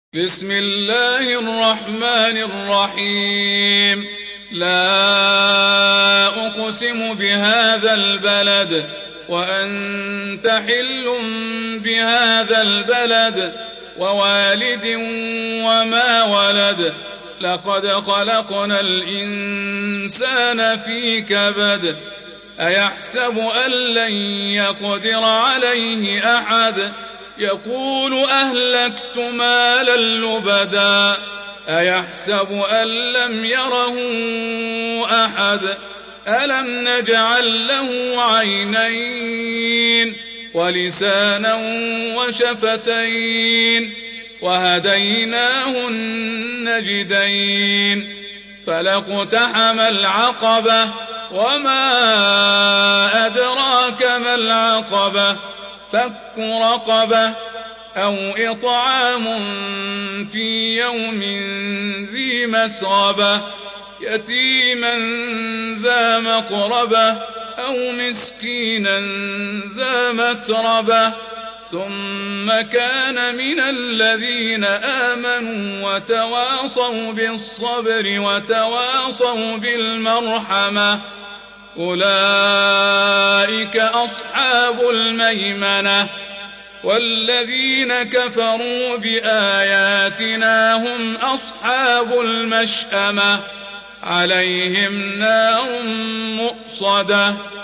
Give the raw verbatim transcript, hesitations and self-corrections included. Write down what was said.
بسم الله الرحمن الرحيم لا أقسم بهذا البلد وأنت حل بهذا البلد ووالد وما ولد لقد خلقنا الإنسان في كبد أيحسب أن لن يقدر عليه أحد يقول أهلكت مالا لبدا أيحسب أن لم يره أحد ألم نجعل له عينين ولسانا وشفتين وهديناه النجدين فلاقتحم العقبة وما أدراك ما العقبة فك رقبة أو إطعام في يوم ذي مسغبة يتيما ذا مقربة أو مسكينا ذا متربة ثم كان من الذين آمنوا وتواصوا بالصبر وتواصوا بالمرحمة أولئك أصحاب الميمنة والذين كفروا بآياتنا هم أصحاب المشأمة عليهم نار مؤصدة